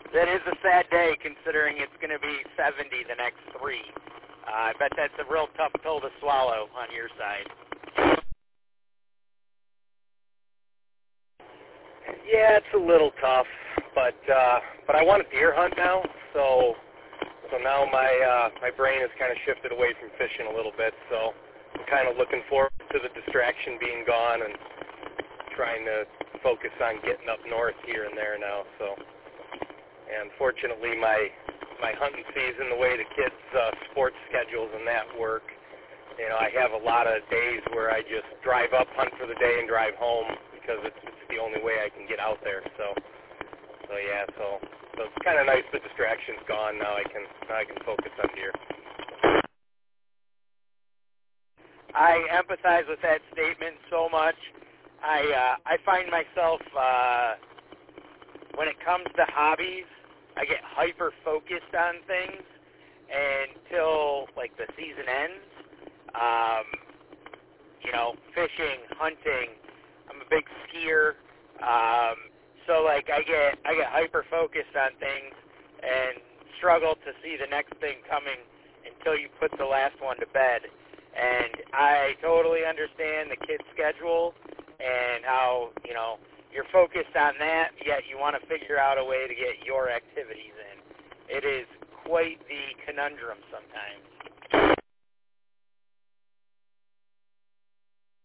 That is a sad day considering it's going to be 70 the next 3. I bet that's a real tough pill to swallow on your side. Yeah, it's a little tough, but I want a deer hunt now, so now my brain has kind of shifted away from fishing a little bit, so I'm kind of looking forward to the distraction being gone and trying to focus on getting up north here and there now. So, and fortunately my hunting season, the way the kids' sports schedules and that work, I have a lot of days where I just drive up, hunt for the day, and drive home because it's the only way I can get out there. So it's kind of nice the distraction's gone. Now I can focus on deer. I empathize with that statement so much. I find myself, when it comes to hobbies, I get hyper-focused on things until, like, the season ends. Fishing, hunting. I'm a big skier. So, like, I get hyper-focused on things and struggle to see the next thing coming until you put the last one to bed. And I totally understand the kid's schedule and how, you're focused on that, yet you want to figure out a way to get your activities in. It is quite the conundrum sometimes.